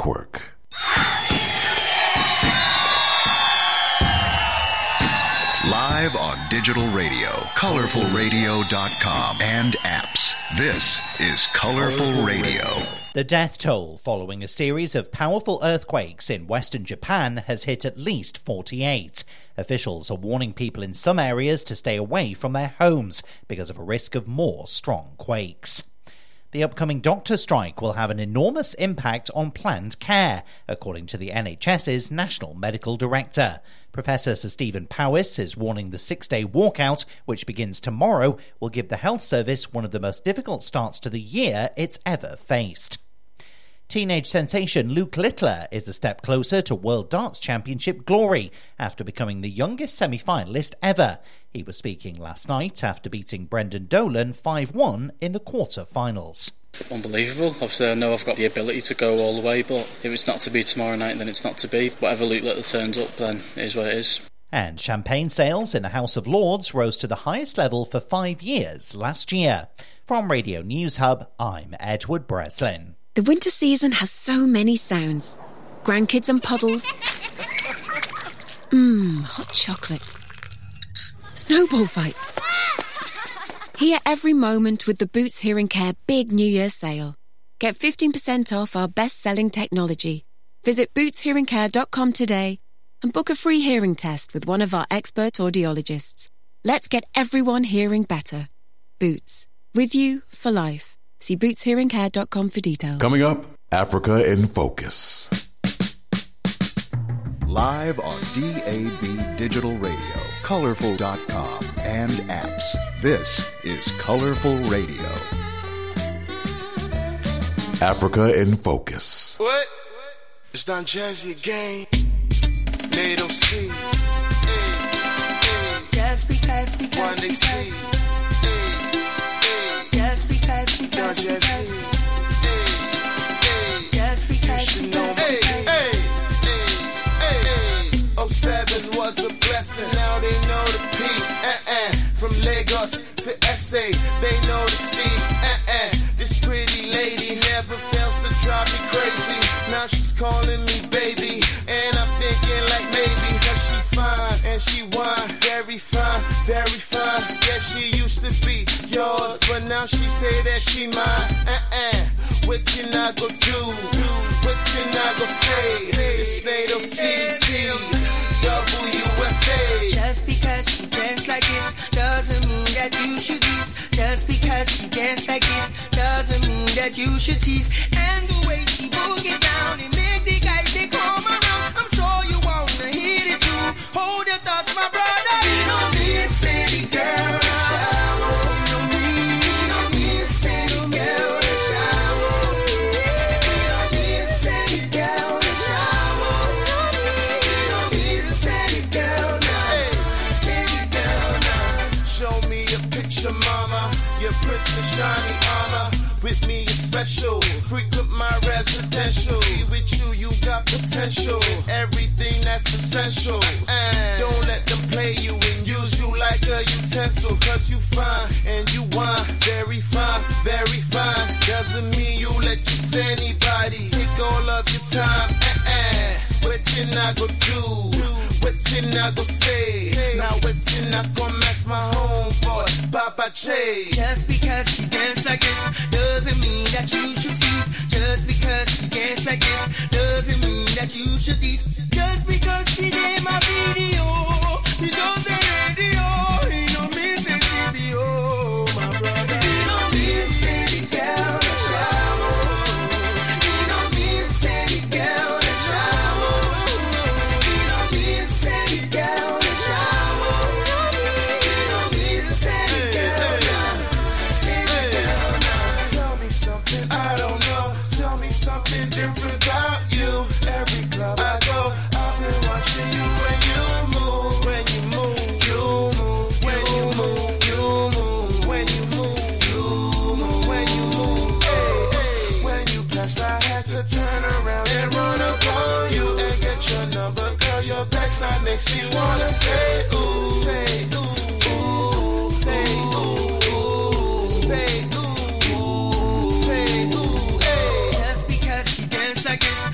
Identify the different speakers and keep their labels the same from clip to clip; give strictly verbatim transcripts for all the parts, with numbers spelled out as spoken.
Speaker 1: Network.
Speaker 2: Live on digital radio, colorful radio dot com, and apps. This is Colorful Radio.
Speaker 3: The death toll following a series of powerful earthquakes in western Japan has hit at least forty-eight. Officials are warning people in some areas to stay away from their homes because of a risk of more strong quakes. The upcoming doctor strike will have an enormous impact on planned care, according to the N H S's National Medical Director. Professor Sir Stephen Powis is warning the six-day walkout, which begins tomorrow, will give the health service one of the most difficult starts to the year it's ever faced. Teenage sensation Luke Littler is a step closer to World Darts Championship glory after becoming the youngest semi-finalist ever. He was speaking last night after beating Brendan Dolan five one in the quarter-finals.
Speaker 4: Unbelievable. Obviously I know I've got the ability to go all the way, but if it's not to be tomorrow night, then it's not to be. Whatever Luke Littler turns up, then it is what it is.
Speaker 3: And champagne sales in the House of Lords rose to the highest level for five years last year. From Radio News Hub, I'm Edward Breslin.
Speaker 5: The winter season has so many sounds. Grandkids and puddles. Mmm, hot chocolate. Snowball fights. Hear every moment with the Boots Hearing Care Big New Year sale. Get fifteen percent off our best-selling technology. Visit boots hearing care dot com today and book a free hearing test with one of our expert audiologists. Let's get everyone hearing better. Boots. With you for life. See boots hearing care dot com for details.
Speaker 1: Coming up, Africa in Focus.
Speaker 2: Live on D A B Digital Radio, colorful dot com, and apps. This is Colorful Radio.
Speaker 1: Africa in Focus.
Speaker 6: What? It's Don Jazzy again. Nato C.
Speaker 7: Just because, because,
Speaker 6: One they see.
Speaker 7: Just because, because, because, just because,
Speaker 6: You should know
Speaker 7: because,
Speaker 6: me. Hey, hey, hey. oh seven was a blessing. Now they know the P. Uh-uh. From Lagos to S A, they know the steez. Uh-uh. This pretty lady never fails to drive me crazy. Now she's calling me baby, and I'm thinking like maybe cause she fine and she wine, very fine, very fine. Yeah, she used to be yours, but now she say that she mine. Uh-uh. What you not go do? What you not go say? It's Nato C C W F A.
Speaker 7: just because she dance like this doesn't mean that you should tease. Just because she dance like this doesn't mean that you should tease. And the way she boogie down, it make the guys they come around. I'm sure you wanna hit it too. Hold your thoughts, my brother. You know me, city girl. You know me, you know me, city girl.
Speaker 6: Princess shiny armor, with me is special. Frequent my residential. See with you, you got potential. Everything that's essential. And don't let them play you and use you like a utensil. Cause you fine and you wine, very fine, very fine. Doesn't mean you let just anybody take all of your time. Uh-uh. What you not go do? What you not go say? Now what you not go mess my homeboy, Papa Che?
Speaker 7: Just because she dance like this doesn't mean that you should tease. Just because she dance like this doesn't mean that you should tease. Just because she did my video, you don't say radio. You know me say video, my brother. You know me say the girl that shower. You know me say the girl that shower. You know me say the girl that shower. You know me say the girl that say the girl that.
Speaker 6: Tell me something I don't know. Tell me something different about you. Every club I go, I've been watching you when you move. When you move, you move. When you move, you move. When you move, you move. When you move, hey, hey. When you blessed, I had to turn around and run up on you and get your number, girl. Your backside makes me wanna say ooh, say ooh, ooh, say ooh, ooh, say ooh, ooh, say ooh, hey.
Speaker 7: Just because she dance like this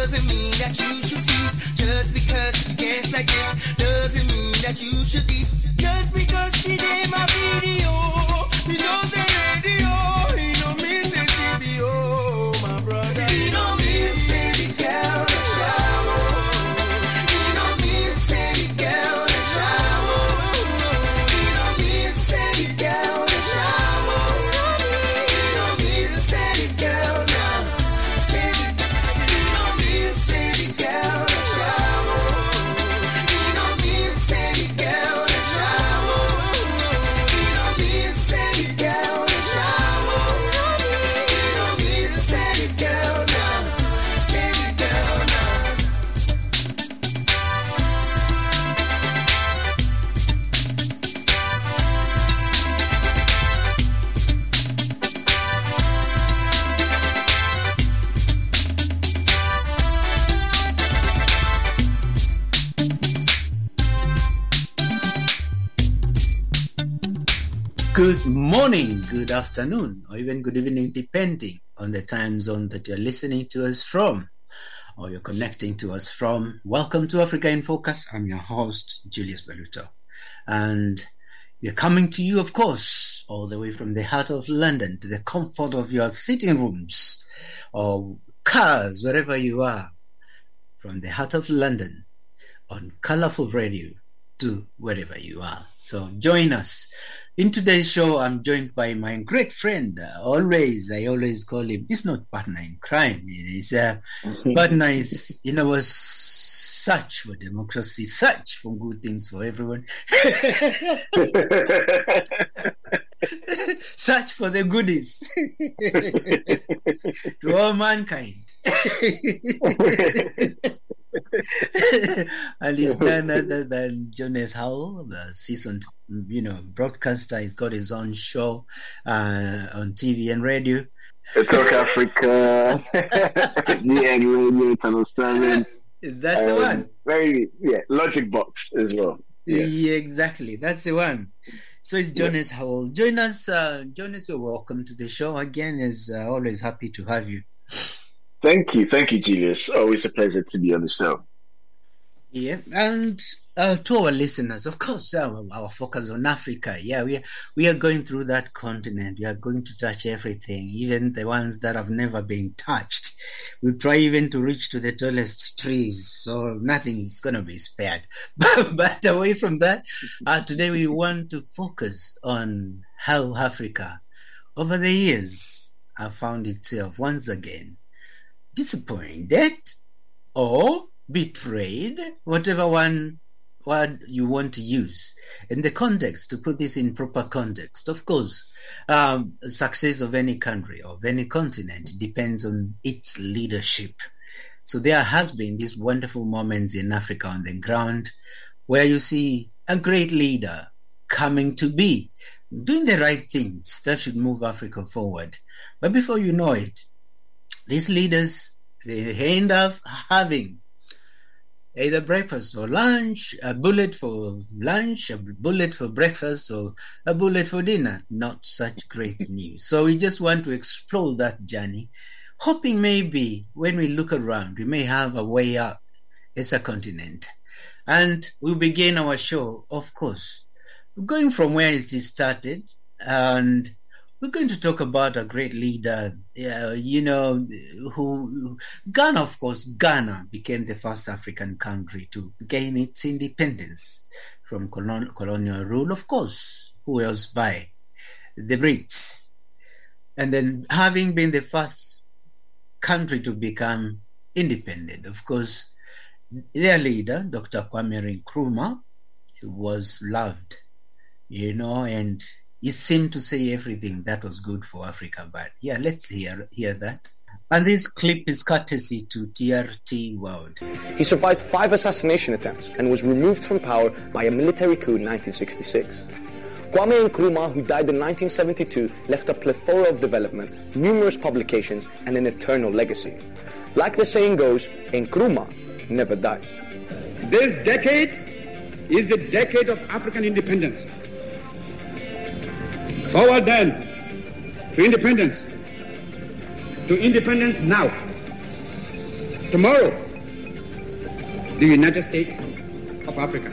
Speaker 7: doesn't mean that you should tease. Just because she dance like this doesn't mean that you should tease. Just because she did my video, you don't say radio. You know me say C B O, my brother. You know me say the girl that shower. You know me say the girl that shower. You know me say the girl that shower. You know me say the girl now. Say the, you know me say the girl that shower. You know me say the girl that shower. You know me say the girl that shower. You know me say the girl now. Say the girl now.
Speaker 8: Good morning, good afternoon, or even good evening, depending on the time zone that you're listening to us from, or you're connecting to us from. Welcome to Africa in Focus. I'm your host, Julius Baluto. And we're coming to you, of course, all the way from the heart of London, to the comfort of your sitting rooms or cars, wherever you are, from the heart of London on Colourful Radio to wherever you are. So join us. In today's show, I'm joined by my great friend. Uh, always, I always call him, he's not partner in crime. He's a partner is in our search for democracy, search for good things for everyone. Search for the goodies to all mankind. And he's none other than Jonas Howell, the seasoned, you know, broadcaster. He's got his own show uh, on T V and radio.
Speaker 9: Talk Africa, G N Radio, Channel Seven.
Speaker 8: That's um, the one.
Speaker 9: Very, yeah, Logic Box as well.
Speaker 8: Yeah. yeah, exactly. That's the one. So it's Jonas yeah. Howell. Join us, uh, Jonas. You're welcome to the show again. Is uh, always happy to have you.
Speaker 9: Thank you, thank you, Julius. Always a pleasure to be on the show.
Speaker 8: Yeah, and uh, to our listeners, of course, uh, our focus on Africa. Yeah, we are, we are going through that continent. We are going to touch everything, even the ones that have never been touched. We try even to reach to the tallest trees, so nothing is going to be spared. But, but away from that, uh, today we want to focus on how Africa, over the years, has found itself once again disappointed or betrayed, whatever one word you want to use. In the context, to put this in proper context, of course, um, success of any country, of any continent, depends on its leadership. So there has been these wonderful moments in Africa on the ground where you see a great leader coming to be, doing the right things that should move Africa forward. But before you know it, these leaders, they end up having either breakfast or lunch, a bullet for lunch, a bullet for breakfast, or a bullet for dinner. Not such great news. So we just want to explore that journey, hoping maybe when we look around, we may have a way up as a continent. And we'll begin our show, of course, going from where it started, and we're going to talk about a great leader, uh, you know, who, Ghana, of course, Ghana became the first African country to gain its independence from colon- colonial rule, of course, who else by the Brits. And then having been the first country to become independent, of course, their leader, Doctor Kwame Nkrumah, was loved, you know, and he seemed to say everything that was good for Africa. But yeah, let's hear hear that. And this clip is courtesy to T R T World.
Speaker 10: He survived five assassination attempts and was removed from power by a military coup in nineteen sixty-six. Kwame Nkrumah, who died in nineteen seventy-two, left a plethora of development, numerous publications, and an eternal legacy. Like the saying goes, Nkrumah never dies.
Speaker 11: This decade is the decade of African independence. Forward then to independence. To independence now. tomorrow, the United States of Africa.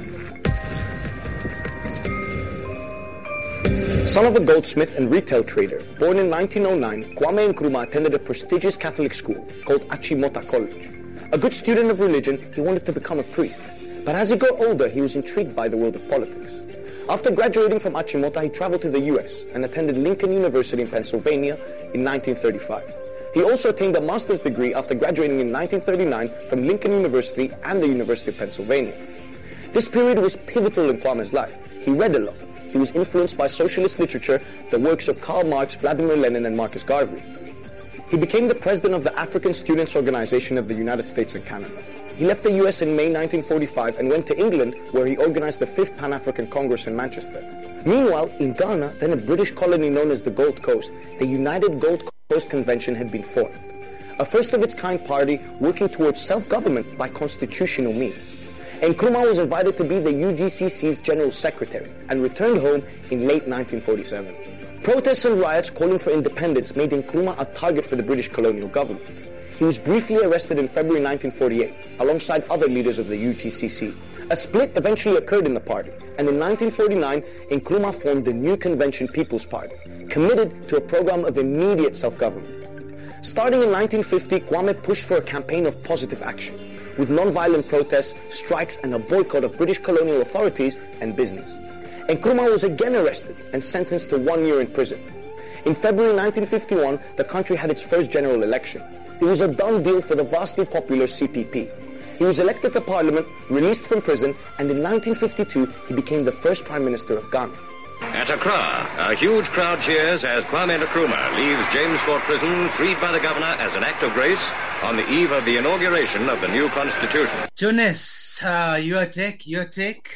Speaker 10: Son of a goldsmith and retail trader, born in nineteen oh nine, Kwame Nkrumah attended a prestigious Catholic school called Achimota College. A good student of religion, he wanted to become a priest. But as he got older, he was intrigued by the world of politics. After graduating from Achimota, he traveled to the U S and attended Lincoln University in Pennsylvania in nineteen thirty-five. He also attained a master's degree after graduating in nineteen thirty-nine from Lincoln University and the University of Pennsylvania. This period was pivotal in Kwame's life. He read a lot. He was influenced by socialist literature, the works of Karl Marx, Vladimir Lenin, and Marcus Garvey. He became the president of the African Students Organization of the United States and Canada. He left the U S in May nineteen forty-five and went to England, where he organized the fifth Pan-African Congress in Manchester. Meanwhile, in Ghana, then a British colony known as the Gold Coast, the United Gold Coast Convention had been formed. A first-of-its-kind party working towards self-government by constitutional means. Nkrumah was invited to be the U G C C's General Secretary and returned home in late nineteen forty-seven. Protests and riots calling for independence made Nkrumah a target for the British colonial government. He was briefly arrested in February nineteen forty-eight, alongside other leaders of the U G C C. A split eventually occurred in the party, and in nineteen forty-nine, Nkrumah formed the New Convention People's Party, committed to a program of immediate self-government. Starting in nineteen fifty, Kwame pushed for a campaign of positive action, with non-violent protests, strikes, and a boycott of British colonial authorities and business. Nkrumah was again arrested and sentenced to one year in prison. In February nineteen fifty-one, the country had its first general election. It was a done deal for the vastly popular C P P. He was elected to parliament, released from prison, and in nineteen fifty-two, he became the first prime minister of Ghana.
Speaker 12: At Accra, a huge crowd cheers as Kwame Nkrumah leaves James Fort Prison, freed by the governor as an act of grace, on the eve of the inauguration of the new constitution.
Speaker 8: Jonas, uh, your take, your take.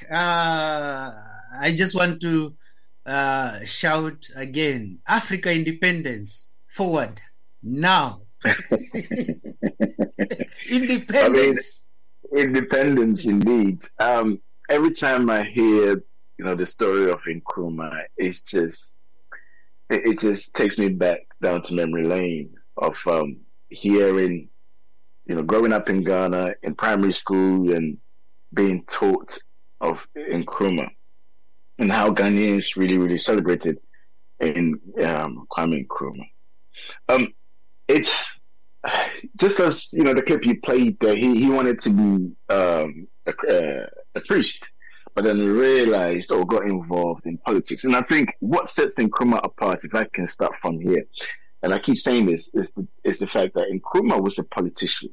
Speaker 8: Uh, I just want to uh, shout again, Africa independence, forward, now. Independence.
Speaker 9: I mean, independence, indeed. Um, every time I hear, you know, the story of Nkrumah, it's just, it, it just takes me back down to memory lane of um, hearing, you know, growing up in Ghana in primary school and being taught of Nkrumah and how Ghanaians really, really celebrated in um, Kwame Nkrumah. Um, it's just as, you know, the clip you played there, he, he wanted to be um, a, uh, a priest, but then realized or got involved in politics. And I think what sets Nkrumah apart, if I can start from here, and I keep saying this, is the, is the fact that Nkrumah was a politician.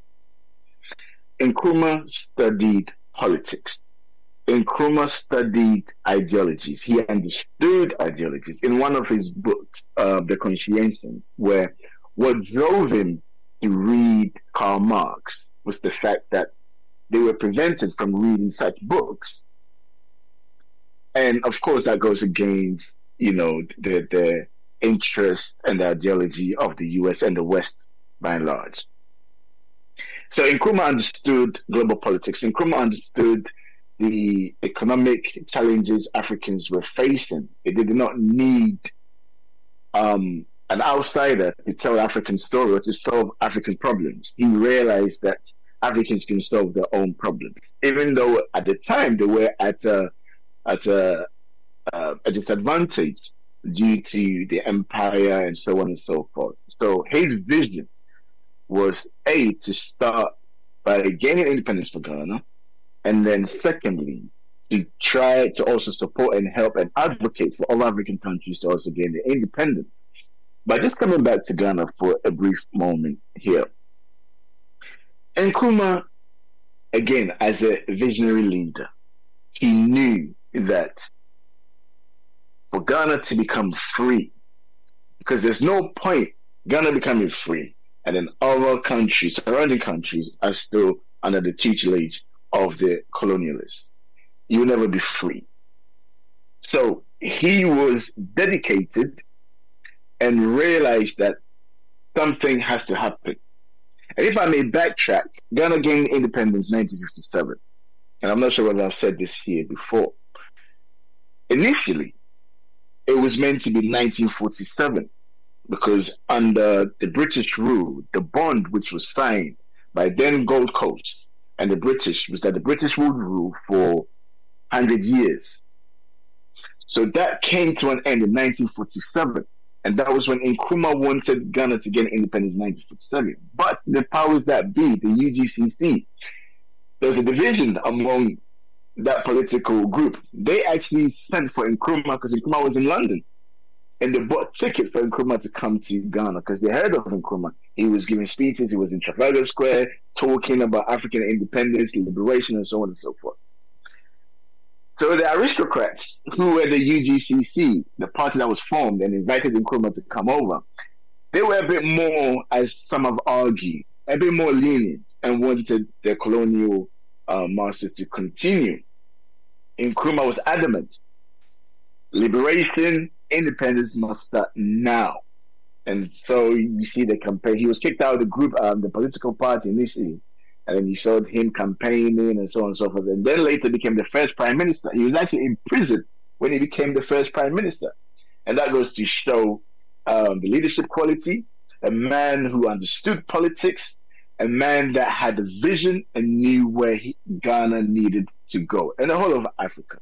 Speaker 9: Nkrumah studied politics. Nkrumah studied ideologies. He understood ideologies. In one of his books, uh, The Conscientians, where what drove him to read Karl Marx was the fact that they were prevented from reading such books. And of course, that goes against, you know, the, the interest and the ideology of the U S and the West by and large. So Nkrumah understood global politics. Nkrumah understood the economic challenges Africans were facing. They did not need um, an outsider to tell African story or to solve African problems. He realized that Africans can solve their own problems, even though at the time they were at a at a, uh, a disadvantage due to the empire and so on and so forth. So his vision was A, to start by gaining independence for Ghana, and then secondly, to try to also support and help and advocate for all African countries to also gain their independence. But just coming back to Ghana for a brief moment here. Nkrumah, again, as a visionary leader, he knew that for Ghana to become free, because there's no point Ghana becoming free and then other countries, surrounding countries, are still under the tutelage of the colonialists. You will never be free. So he was dedicated and realized that something has to happen. And if I may backtrack, Ghana gained independence in nineteen fifty-seven. And I'm not sure whether I've said this here before. Initially, it was meant to be nineteen forty-seven, because under the British rule, the bond which was signed by then Gold Coast and the British was that the British would rule for one hundred years. So that came to an end in nineteen forty-seven. And that was when Nkrumah wanted Ghana to get independence in nineteen forty-seven. But the powers that be, the U G C C, there's a division among that political group. They actually sent for Nkrumah because Nkrumah was in London. And they bought tickets for Nkrumah to come to Ghana because they heard of Nkrumah. He was giving speeches, he was in Trafalgar Square talking about African independence, liberation, and so on and so forth. So the aristocrats, who were the U G C C, the party that was formed and invited Nkrumah to come over, they were a bit more, as some have argued, a bit more lenient and wanted their colonial uh, masters to continue. Nkrumah was adamant. Liberation, independence must start now. And so you see the campaign. He was kicked out of the group, um, the political party initially. And then you saw him campaigning and so on and so forth. And then later became the first prime minister. He was actually in prison when he became the first prime minister. And that goes to show um, the leadership quality, a man who understood politics, a man that had a vision and knew where he, Ghana needed to go, and the whole of Africa.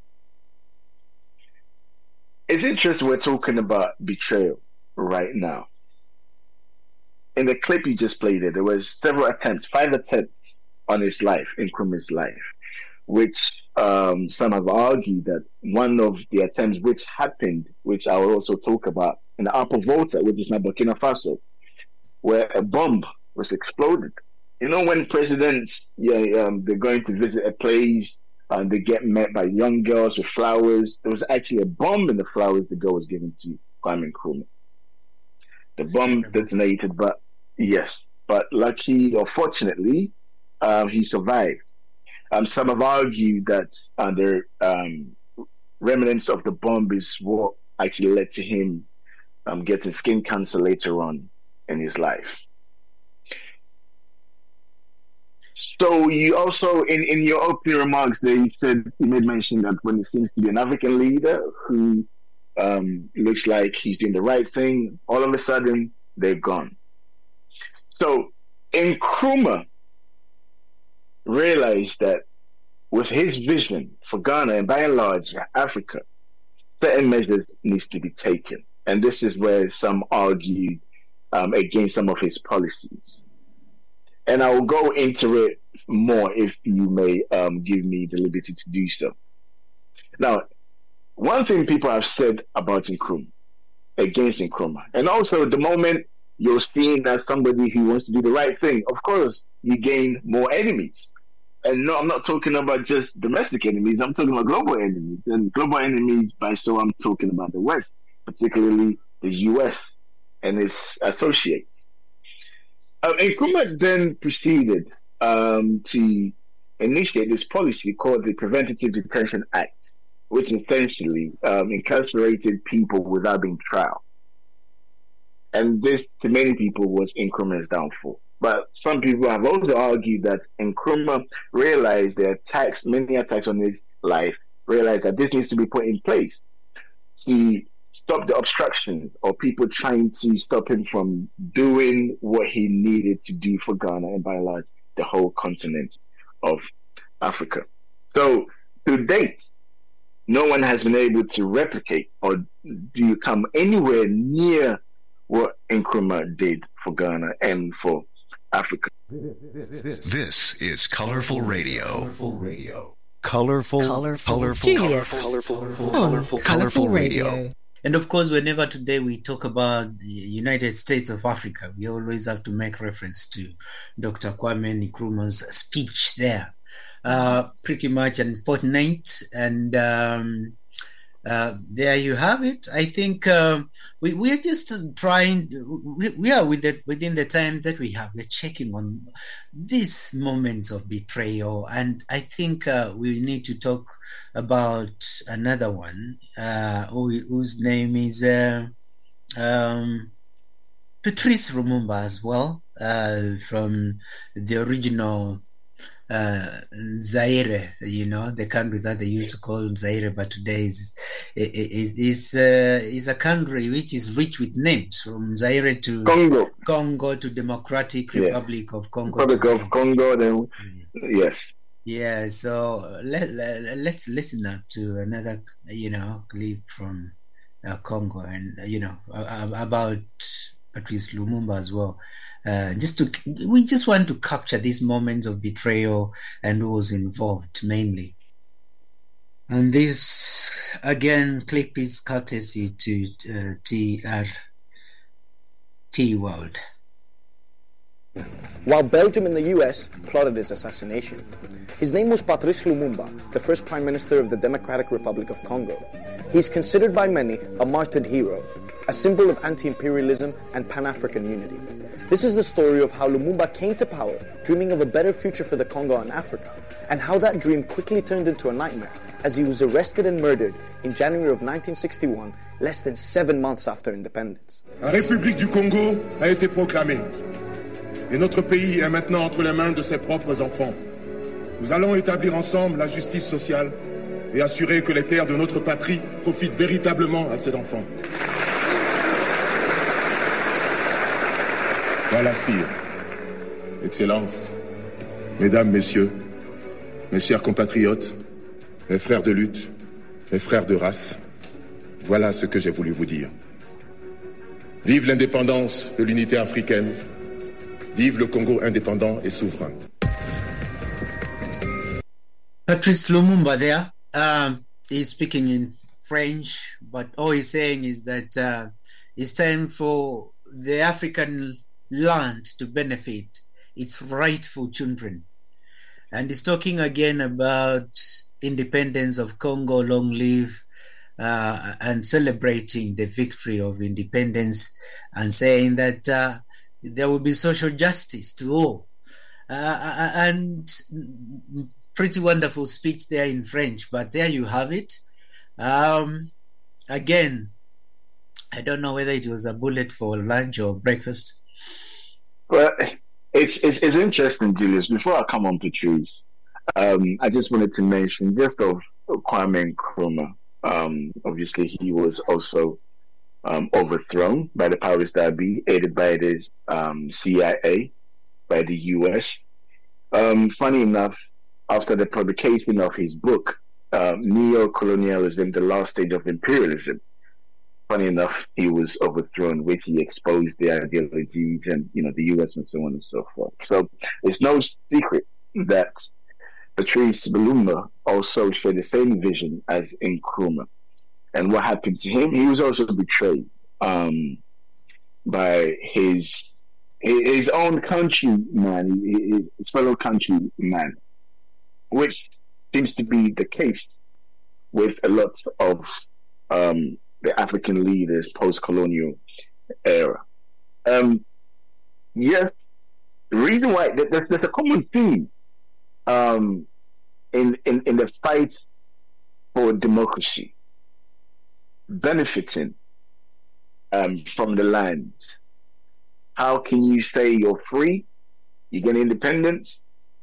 Speaker 9: It's interesting we're talking about betrayal right now. In the clip you just played there, there was several attempts, five attempts on his life, Nkrumah's life, which um, some have argued that one of the attempts which happened, which I will also talk about, in the Upper Volta, which is now Burkina Faso, where a bomb was exploded. You know, when presidents, yeah, um, they're going to visit a place, and uh, they get met by young girls with flowers. There was actually a bomb in the flowers the girl was given to Kwame Nkrumah. The bomb detonated, but yes, but lucky or fortunately, um, he survived. Um, some have argued that uh, the um, remnants of the bomb is what actually led to him um, getting skin cancer later on in his life. So you also, in, in your opening remarks there, you said, you made mention that when it seems to be an African leader who um, looks like he's doing the right thing, all of a sudden, they're gone. So Nkrumah realized that with his vision for Ghana and by and large Africa, certain measures needs to be taken. And this is where some argued um, against some of his policies. And I will go into it more if you may um, give me the liberty to do so. Now, one thing people have said about Nkrumah, against Nkrumah, and also the moment you're seen as somebody who wants to do the right thing, of course, you gain more enemies. And no, I'm not talking about just domestic enemies, I'm talking about global enemies. And global enemies, by so I'm talking about the West, particularly the U S and its associates. Um, Nkrumah then proceeded um, to initiate this policy called the Preventative Detention Act, which essentially um, incarcerated people without being tried. And this, to many people, was Nkrumah's downfall. But some people have also argued that Nkrumah realized the attacks, many attacks on his life, realized that this needs to be put in place to stop the obstructions or people trying to stop him from doing what he needed to do for Ghana and by and large the whole continent of Africa. So to date, no one has been able to replicate or do come anywhere near what Nkrumah did for Ghana and for Africa.
Speaker 2: This is Colorful Radio. Colorful Radio.
Speaker 1: Colorful,
Speaker 13: colorful,
Speaker 1: colorful,
Speaker 13: Julius.
Speaker 1: colorful,
Speaker 13: colorful, colorful,
Speaker 8: oh,
Speaker 13: colorful radio.
Speaker 8: And of course, whenever today we talk about the United States of Africa, we always have to make reference to Doctor Kwame Nkrumah's speech there. Uh, pretty much unfortunate, and um, uh, there you have it. I think uh, we we are just trying. We, we are with the, within the time that we have. We're checking on these moments of betrayal, and I think uh, we need to talk about another one uh, who, whose name is uh, um, Patrice Lumumba as well, uh, from the original uh, Zaire, you know, the country that they used to call Zaire, but today is is is, uh, is a country which is rich with names, from Zaire to
Speaker 9: Congo,
Speaker 8: Congo to Democratic Republic yeah. of Congo.
Speaker 9: Republic today. of Congo, then yes.
Speaker 8: Yeah, so let, let, let's listen up to another, you know, clip from uh, Congo, and, you know, uh, about Patrice Lumumba as well. Uh, just to, we just want to capture these moments of betrayal and who was involved mainly. And this, again, clip is courtesy to uh, T R T World.
Speaker 10: While Belgium and the U S plotted his assassination, his name was Patrice Lumumba, the first Prime Minister of the Democratic Republic of Congo. He's considered by many a martyred hero, a symbol of anti-imperialism and Pan-African unity. This is the story of how Lumumba came to power, dreaming of a better future for the Congo and Africa, and how that dream quickly turned into a nightmare as he was arrested and murdered in January of nineteen sixty-one, less than seven months after independence.
Speaker 11: La République du Congo a été proclamée, et notre pays est maintenant entre les mains de ses propres enfants. Nous allons établir ensemble la justice sociale et assurer que les terres de notre patrie profitent véritablement à ses enfants. Voilà, sire, Excellence, Mesdames, Messieurs, mes chers compatriotes, mes frères de lutte, mes frères de race, voilà ce que j'ai voulu vous dire. Vive l'indépendance de l'unité africaine, vive le Congo indépendant et souverain.
Speaker 8: Patrice Lumumba there, uh, he's speaking in French, but all he's saying is that uh, it's time for the African land to benefit its rightful children. And he's talking again about independence of Congo, long live, uh, and celebrating the victory of independence, and saying that uh, there will be social justice to all. Uh, and pretty wonderful speech there in French, but there you have it. Um, again, I don't know whether it was a bullet for lunch or breakfast.
Speaker 9: Well, it's it's, it's interesting, Julius. Before I come on Patrice, um, I just wanted to mention just of Kwame Nkrumah. Um, obviously, he was also um, overthrown by the powers that be, aided by the um, C I A, by the U S. Um, funny enough, after the publication of his book, uh, Neo-Colonialism, The Last Stage of Imperialism, funny enough, he was overthrown, which he exposed the ideologies and, you know, the U S and so on and so forth. So it's no secret that Patrice Lumumba also shared the same vision as Nkrumah. And what happened to him? He was also betrayed um, by his his own countryman, his, his fellow countryman, which seems to be the case with a lot of um, the African leaders post-colonial era. Um, yes, the reason why there's, there's a common theme um, in, in in the fight for democracy, benefiting um, from the land. How can you say you're free, you get independence,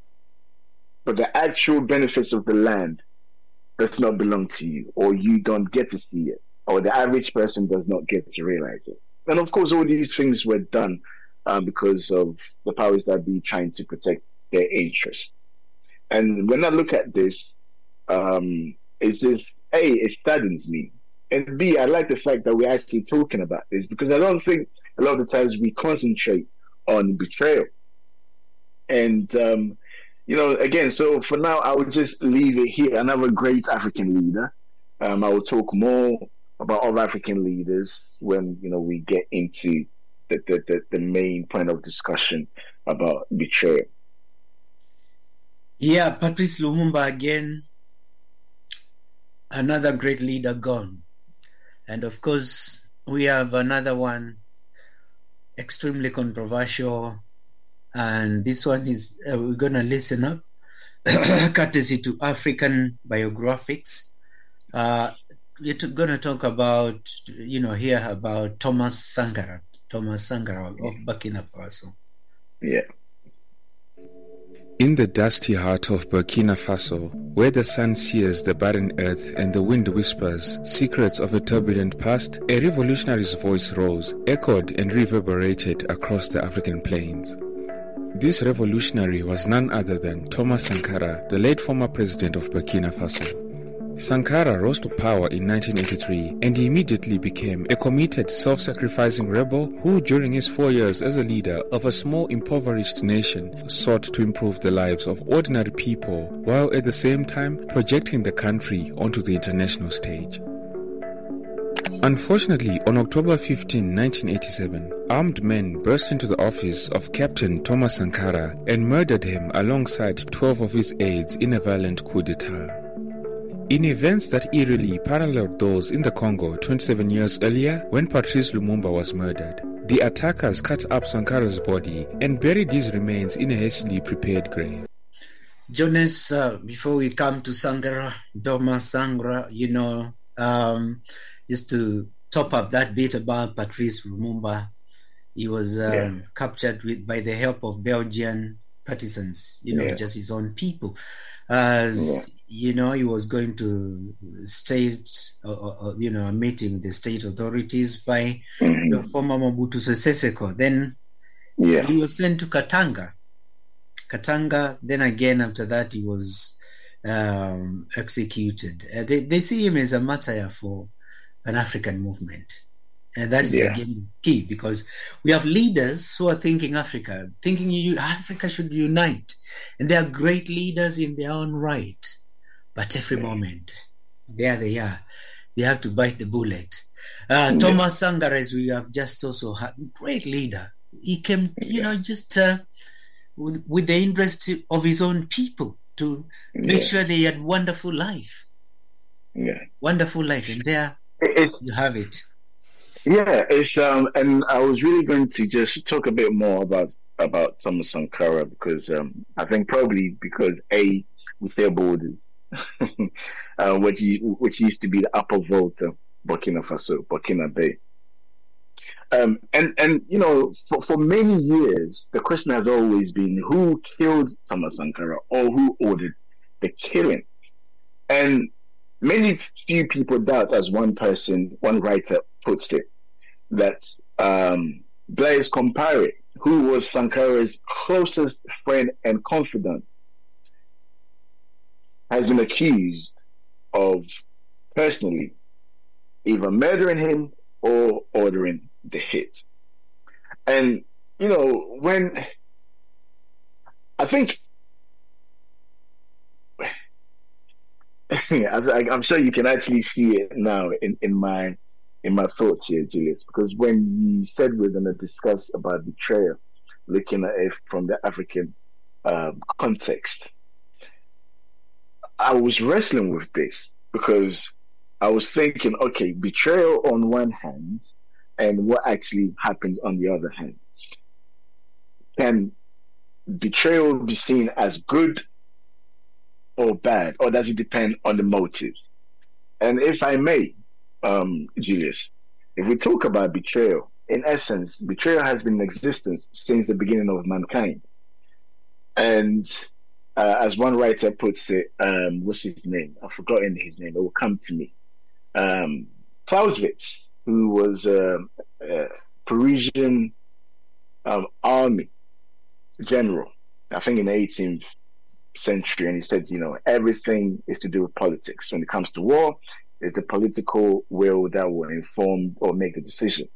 Speaker 9: but the actual benefits of the land does not belong to you, or you don't get to see it, or the average person does not get to realize it? And of course, all these things were done um, because of the powers that be trying to protect their interests. And when I look at this, um, it's just, A, it saddens me. And B, I like the fact that we're actually talking about this, because I don't think a lot of the times we concentrate on betrayal. And, um, you know, again, so for now, I would just leave it here. Another great African leader. Um, I will talk more about other African leaders when, you know, we get into the, the, the, the main point of discussion about betrayal.
Speaker 8: Yeah, Patrice Lumumba again, another great leader gone. And of course, we have another one, extremely controversial, and this one is, uh, we're going to listen up, courtesy to African Biographics. Uh, we're going to talk about, you know, here about Thomas Sankara, Thomas Sankara of Burkina Faso.
Speaker 9: Yeah.
Speaker 13: In the dusty heart of Burkina Faso, where the sun sears the barren earth and the wind whispers secrets of a turbulent past, a revolutionary's voice rose, echoed and reverberated across the African plains. This revolutionary was none other than Thomas Sankara, the late former president of Burkina Faso. Sankara rose to power in nineteen eighty-three and he immediately became a committed, self-sacrificing rebel who, during his four years as a leader of a small, impoverished nation, sought to improve the lives of ordinary people while at the same time projecting the country onto the international stage. Unfortunately, on October fifteenth, nineteen eighty-seven, armed men burst into the office of Captain Thomas Sankara and murdered him alongside twelve of his aides in a violent coup d'etat. In events that eerily paralleled those in the Congo twenty-seven years earlier when Patrice Lumumba was murdered, the attackers cut up Sankara's body and buried his remains in a hastily prepared grave.
Speaker 8: Jonas, uh, before we come to Sankara, Thomas Sankara, you know, um, just to top up that bit about Patrice Lumumba, he was um, yeah. captured with, by the help of Belgian partisans, you know, yeah. just his own people. As yeah. you know, he was going to state, uh, uh, you know, a meeting the state authorities by mm-hmm. the former Mobutu Sese Seko. Then yeah. he was sent to Katanga. Katanga. Then again, after that, he was um, executed. Uh, they they see him as a martyr for an African movement. And that is yeah. again key, because we have leaders who are thinking Africa, thinking you, Africa should unite. And they are great leaders in their own right. But every moment, there they are. They have to bite the bullet. Uh, yeah. Thomas Sankara, as we have just also had, great leader. He came, you yeah. know, just uh, with, with the interest of his own people to make yeah. sure they had wonderful life.
Speaker 9: Yeah.
Speaker 8: Wonderful life. And there
Speaker 9: it's,
Speaker 8: you have it.
Speaker 9: Yeah, it's um, and I was really going to just talk a bit more about about Thomas Sankara because um, I think probably because a we share borders, uh, which which used to be the Upper Volta, Burkina Faso, Burkina Bay, um, and and you know for for many years the question has always been who killed Thomas Sankara or who ordered the killing, and many few people doubt, as one person, one writer puts it, that um, Blaise Compaoré, who was Sankara's closest friend and confidant, has been accused of personally either murdering him or ordering the hit. And, you know, when I think I'm sure you can actually see it now in, in my in my thoughts here, Julius, because when you said we're going to discuss about betrayal, looking at it from the African um, context, I was wrestling with this because I was thinking, okay, betrayal on one hand and what actually happened on the other hand. Can betrayal be seen as good or bad, or does it depend on the motives? And if I may, um, Julius, if we talk about betrayal, in essence, betrayal has been in existence since the beginning of mankind. And uh, as one writer puts it, um, what's his name? I've forgotten his name. It will come to me. Um, Clausewitz, who was a, a Parisian um, army general, I think in the eighteenth century, and he said, you know, everything is to do with politics. When it comes to war, it's the political will that will inform or make the decision.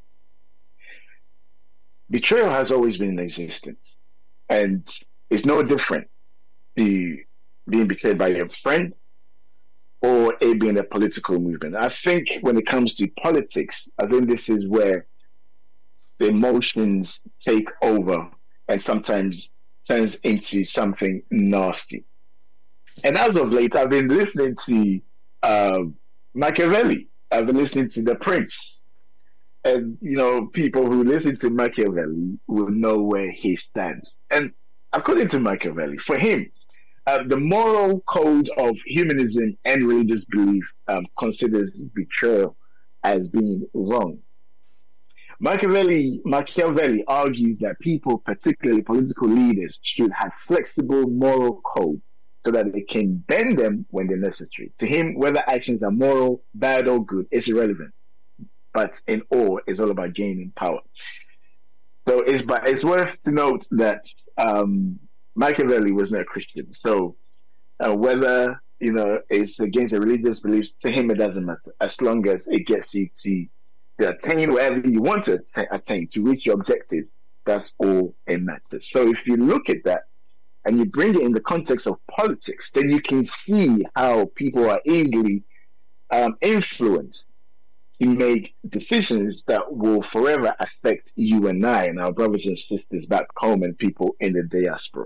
Speaker 9: Betrayal has always been in existence, and it's no different to being betrayed by a friend or it being a political movement. I think when it comes to politics, I think this is where the emotions take over and sometimes turns into something nasty. And as of late, I've been listening to uh, Machiavelli. I've been listening to The Prince. And, you know, people who listen to Machiavelli will know where he stands. And according to Machiavelli, for him, uh, the moral code of humanism and religious belief um, considers betrayal as being wrong. Machiavelli, Machiavelli argues that people, particularly political leaders, should have flexible moral codes so that they can bend them when they're necessary. To him, whether actions are moral, bad, or good is irrelevant. But in all, it's all about gaining power. So it's, but it's worth to note that um, Machiavelli was not a Christian. So uh, whether you know it's against your religious beliefs, to him it doesn't matter. As long as it gets you to to attain whatever you want to attain, to reach your objective, that's all it matters. So if you look at that and you bring it in the context of politics, then you can see how people are easily um, influenced to make decisions that will forever affect you and I and our brothers and sisters back home and people in the diaspora.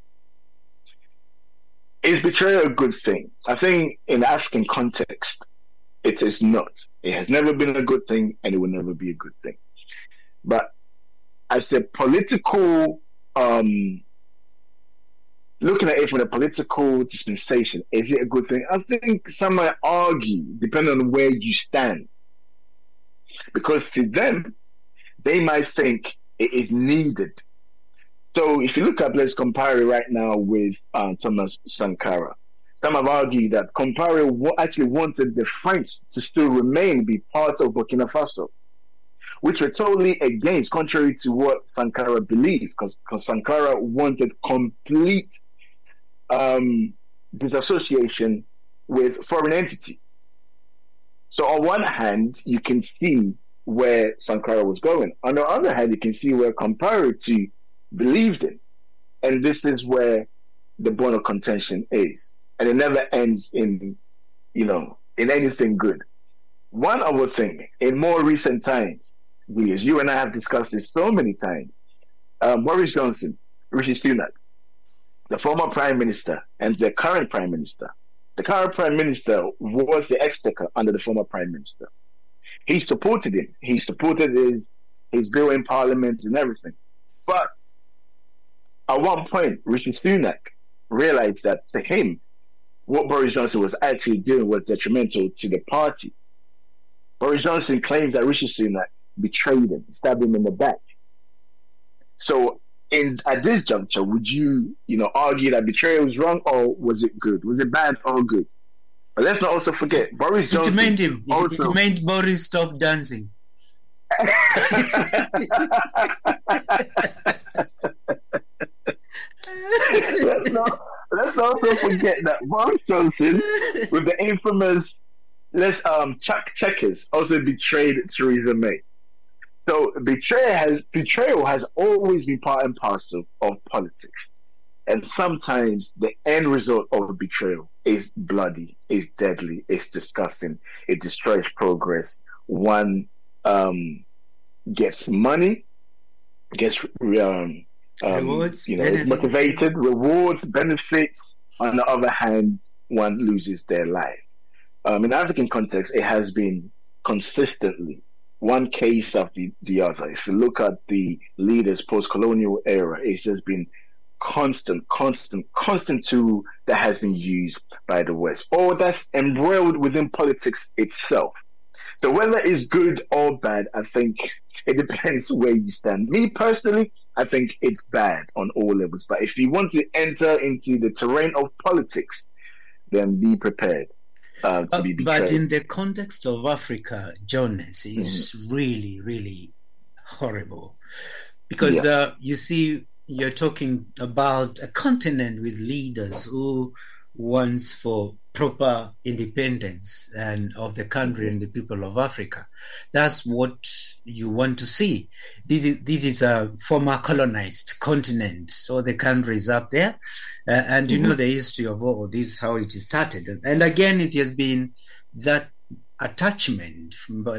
Speaker 9: Is betrayal a good thing? I think in the African context, it is not. It has never been a good thing, and it will never be a good thing. But as a political, um, looking at it from a political dispensation, is it a good thing? I think some might argue, depending on where you stand. Because to them, they might think it is needed. So if you look at, let's compare it right now with uh, Thomas Sankara. Some have argued that Compaoré actually wanted the French to still remain, be part of Burkina Faso, which were totally against, contrary to what Sankara believed, because Sankara wanted complete um, disassociation with foreign entity. So on one hand, you can see where Sankara was going. On the other hand, you can see where Compaoré believed in. And this is where the bone of contention is. And it never ends in, you know, in anything good. One other thing, in more recent times, as you and I have discussed this so many times, uh, Boris Johnson, Rishi Sunak, the former Prime Minister and the current Prime Minister. The current Prime Minister was the exchequer under the former Prime Minister. He supported him. He supported his, his bill in Parliament and everything. But at one point, Rishi Sunak realized that to him, what Boris Johnson was actually doing was detrimental to the party. Boris Johnson claims that Rishi Sunak betrayed him, stabbed him in the back. So, in at this juncture, would you, you know, argue that betrayal was wrong, or was it good? Was it bad or good? But let's not also forget Boris Johnson.
Speaker 8: It meant him. It,
Speaker 9: also,
Speaker 8: it meant Boris stop dancing.
Speaker 9: let's not let's also forget that Boris Johnson, with the infamous let's um chuck checkers, also betrayed Theresa May. So betrayal has betrayal has always been part and parcel of politics, and sometimes the end result of a betrayal is bloody, is deadly, is disgusting. It destroys progress. One um, gets money, gets um, um, rewards, you know, benefits. motivated, rewards, benefits. On the other hand, one loses their life. Um, in the African context, it has been consistently one case after the, the other. If you look at the leaders post-colonial era, it's just been constant, constant, constant tool that has been used by the West, or that's embroiled within politics itself. So whether it's good or bad, I think it depends where you stand. Me personally, I think it's bad on all levels. But if you want to enter into the terrain of politics, then be prepared. Uh, to
Speaker 8: uh,
Speaker 9: be
Speaker 8: but in the context of Africa, Jonas, is mm-hmm. really, really horrible. Because yeah. uh, you see, you're talking about a continent with leaders who wants for proper independence and of the country and the people of Africa. That's what you want to see. This is this is a former colonized continent, so the country is up there, uh, and you mm-hmm. know the history of all this, how it started, and again it has been that attachment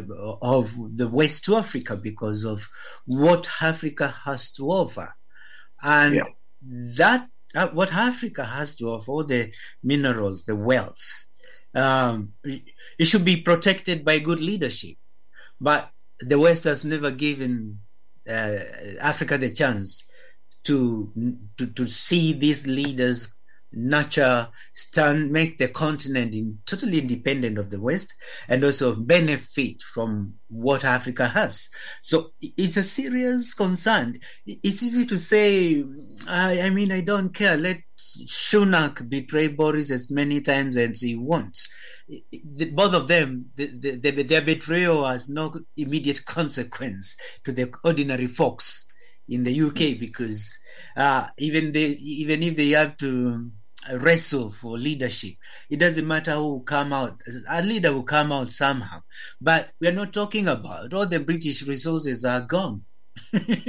Speaker 8: of the West to Africa because of what Africa has to offer, and yeah. that. Uh, what Africa has to offer, all the minerals, the wealth, um, it should be protected by good leadership. But the West has never given uh, Africa the chance to, to to see these leaders nurture, stand, make the continent in, totally independent of the West, and also benefit from what Africa has. So it's a serious concern. It's easy to say, I, I mean, I don't care. Let Sunak betray Boris as many times as he wants. The, both of them, the, the, the, their betrayal has no immediate consequence to the ordinary folks in the U K, because uh, even they, even if they have to wrestle for leadership, it doesn't matter who will come out. A leader will come out somehow. But we are not talking about all the British resources are gone. all
Speaker 9: no,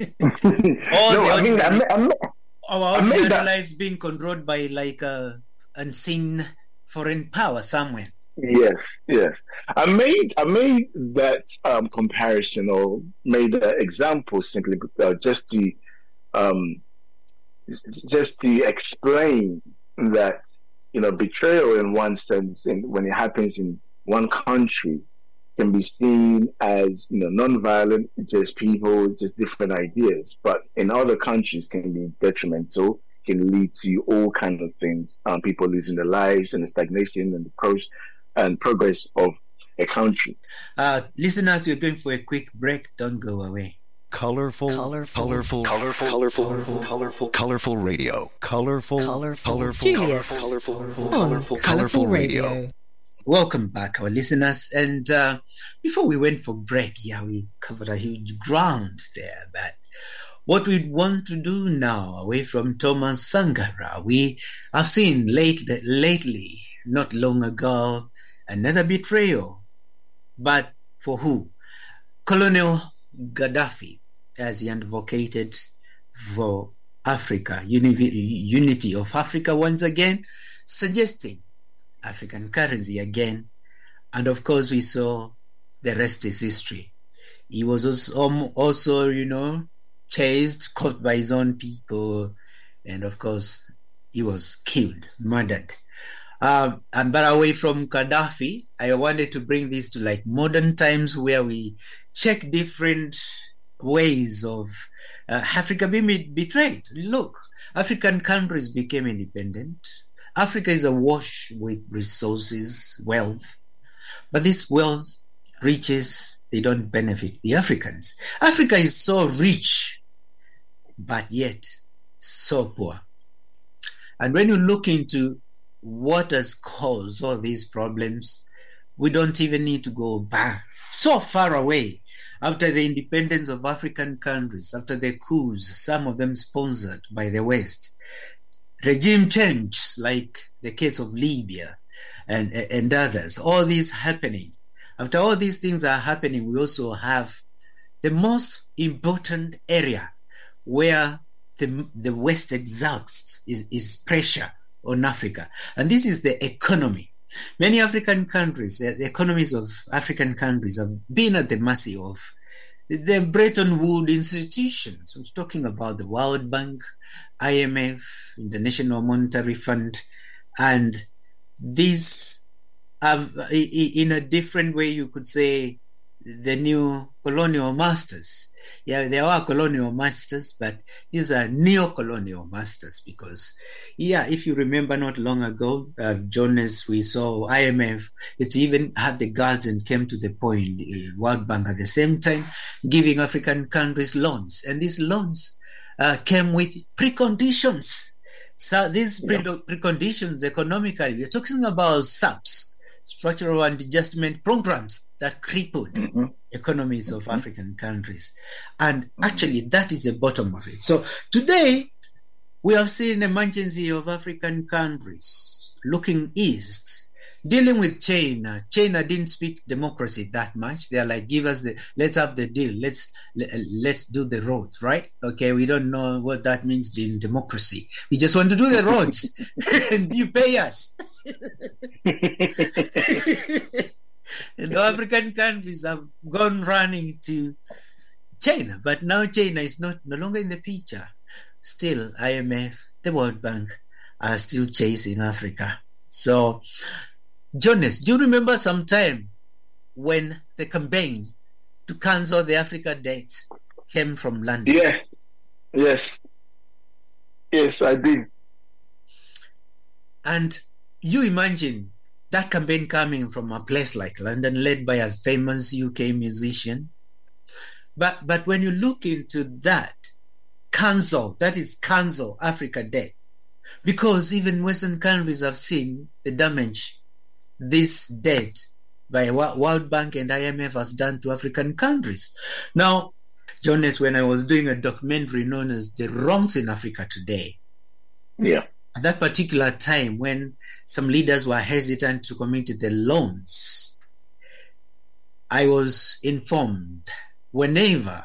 Speaker 8: the
Speaker 9: I mean, I'm, I'm,
Speaker 8: our
Speaker 9: I
Speaker 8: ordinary
Speaker 9: that...
Speaker 8: lives being controlled by like a unseen foreign power somewhere.
Speaker 9: Yes, yes. I made I made that um, comparison, or made an example simply uh, just to um, just to explain that, you know, betrayal in one sense, and when it happens in one country, can be seen as, you know, non-violent, just people, just different ideas, but in other countries can be detrimental, can lead to all kinds of things, um, people losing their lives and the stagnation and the pros and progress of a country.
Speaker 8: Uh, listeners, we're going for a quick break. Don't go away.
Speaker 1: Colorful, colorful, colorful, colorful,
Speaker 2: colorful, colorful, colorful, colorful radio.
Speaker 1: Colorful, colorful, colorful,
Speaker 5: Julius.
Speaker 1: colorful,
Speaker 5: On
Speaker 1: colorful,
Speaker 5: Colorful Radio.
Speaker 8: Welcome back, our listeners. And uh, before we went for break, yeah, we covered a huge ground there. But what we want to do now, away from Thomas Sankara, we have seen late, lately, not long ago, another betrayal. But for who? Colonel Gaddafi, as he advocated for Africa, uni- unity of Africa once again, suggesting African currency again. And of course, we saw the rest is history. He was also, also, you know, chased, caught by his own people, and of course, he was killed, murdered. Um, and but away from Gaddafi, I wanted to bring this to like modern times, where we check different ways of uh, Africa being betrayed. Look, African countries became independent. Africa is awash with resources, wealth, but this wealth, riches, they don't benefit the Africans. Africa is so rich, but yet so poor. And when you look into what has caused all these problems, we don't even need to go back so far away. After the independence of African countries, after the coups, some of them sponsored by the West, regime change, like the case of Libya and, and others, all these happening. After all these things are happening, we also have the most important area where the, the West exerts is, is pressure on Africa. And this is the economy. Many African countries, the economies of African countries have been at the mercy of the Bretton Woods institutions. We're talking about the World Bank, I M F, the National Monetary Fund, and these have, in a different way, you could say, the new colonial masters. Yeah, there are colonial masters, but these are neo-colonial masters because, yeah, if you remember not long ago, uh, Jonas, we saw I M F, it even had the guards and came to the point, uh, World Bank at the same time, giving African countries loans. And these loans uh, came with preconditions. So these pre- yeah. preconditions economically, we're talking about S A Ps, structural and adjustment programs that crippled mm-hmm. economies of mm-hmm. African countries. And actually, that is the bottom of it. So today, we have seen emergency of African countries looking east, dealing with China. China didn't speak democracy that much. They're like, give us the, let's have the deal. Let's, let's do the roads, right? Okay, we don't know what that means in democracy. We just want to do the roads and you pay us. And African countries have gone running to China, but now China is not no longer in the picture. Still, I M F, the World Bank are still chasing Africa. So, Jonas, do you remember some time when the campaign to cancel the Africa debt came from London?
Speaker 9: Yes, yes, yes, I did.
Speaker 8: And you imagine that campaign coming from a place like London, led by a famous U K musician. But but when you look into that, cancel, that is cancel Africa debt. Because even Western countries have seen the damage this debt by World Bank and I M F has done to African countries. Now, Jonas, when I was doing a documentary known as The Wrongs in Africa Today,
Speaker 9: yeah,
Speaker 8: at that particular time when some leaders were hesitant to commit the loans, I was informed whenever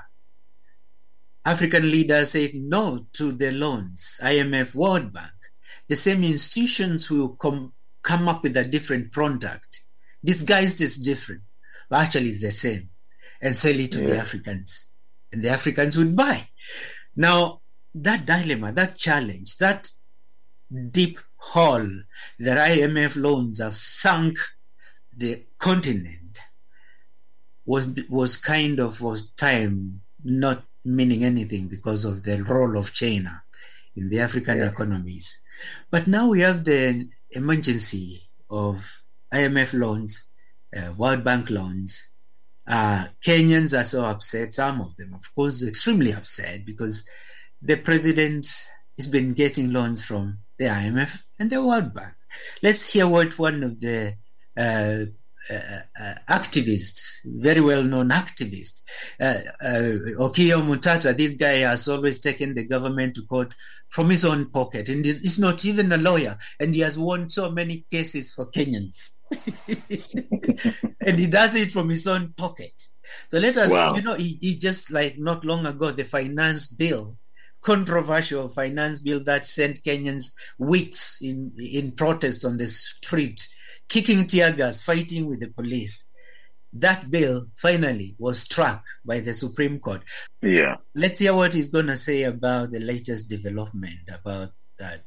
Speaker 8: African leaders said no to the loans, I M F, World Bank, the same institutions will come, come up with a different product, disguised as different, but actually it's the same, and sell it to yeah. the Africans. And the Africans would buy. Now, that dilemma, that challenge, that deep hole that I M F loans have sunk the continent was was kind of was time not meaning anything because of the role of China in the African yeah. economies. But now we have the emergency of I M F loans, uh, World Bank loans. Uh, Kenyans are so upset, some of them, of course, extremely upset because the president has been getting loans from the I M F and the World Bank. Let's hear what one of the uh, uh, uh, activists, very well-known activist, uh, uh, Okiya Omutata, this guy has always taken the government to court from his own pocket, and he's not even a lawyer, and he has won so many cases for Kenyans. And he does it from his own pocket. So let us, wow. you know, he, he just like not long ago, the finance bill, controversial finance bill that sent Kenyans weeks in, in protest on the street, kicking tear gas, fighting with the police. That bill finally was struck by the Supreme Court.
Speaker 9: Yeah.
Speaker 8: Let's hear what he's going to say about the latest development about that.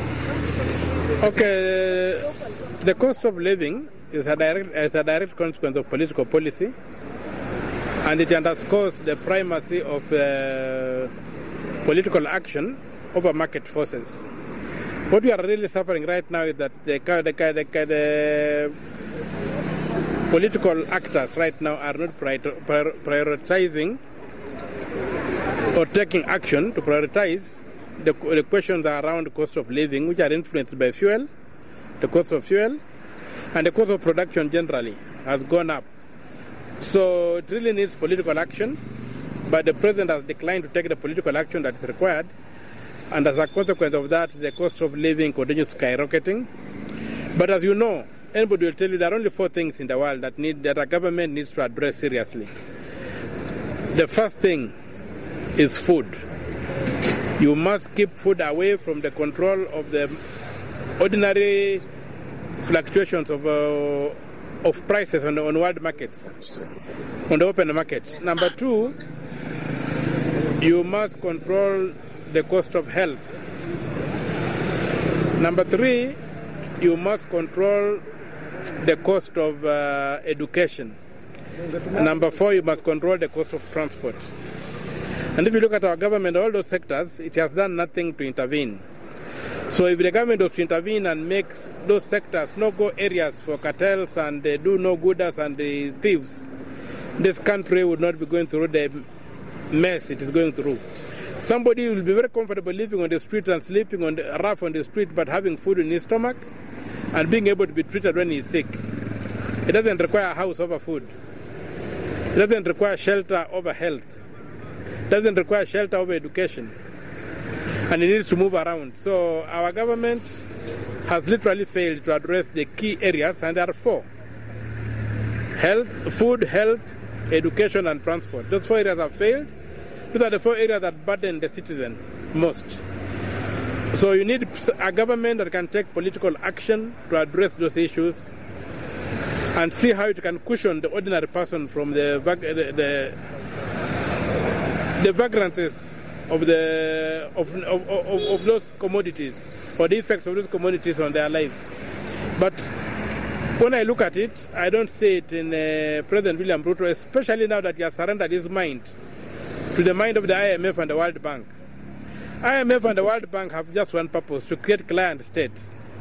Speaker 14: Okay, the cost of living is a direct, is a direct consequence of political policy, and it underscores the primacy of uh, political action over market forces. What we are really suffering right now is that the, the, the, the political actors right now are not prioritizing or taking action to prioritize the, the questions around the cost of living, which are influenced by fuel, the cost of fuel, and the cost of production generally has gone up. So it really needs political action, but the president has declined to take the political action that is required, and as a consequence of that, the cost of living continues skyrocketing. But as you know, anybody will tell you there are only four things in the world that need that a government needs to address seriously. The first thing is food. You must keep food away from the control of the ordinary fluctuations of uh, of prices on, on world markets, on the open markets. Number two, you must control the cost of health. Number three, you must control the cost of uh, education. Number four, you must control the cost of transport. And if you look at our government, all those sectors, it has done nothing to intervene. So if the government was to intervene and make those sectors no-go areas for cartels and they do no-gooders and the thieves, this country would not be going through the mess it is going through. Somebody will be very comfortable living on the street and sleeping on the rough on the street, but having food in his stomach and being able to be treated when he's sick. It doesn't require a house over food. It doesn't require shelter over health. It doesn't require shelter over education. And it needs to move around. So our government has literally failed to address the key areas, and there are four. Health, food, health, education, and transport. Those four areas have failed. Those are the four areas that burden the citizen most. So you need a government that can take political action to address those issues and see how it can cushion the ordinary person from the the, the, the vagrancies of the of, of, of, of those commodities or the effects of those commodities on their lives. But when I look at it, I don't see it in uh, President William Ruto, especially now that he has surrendered his mind to the mind of the I M F and the World Bank. I M F and the World Bank have just one purpose: to create client states.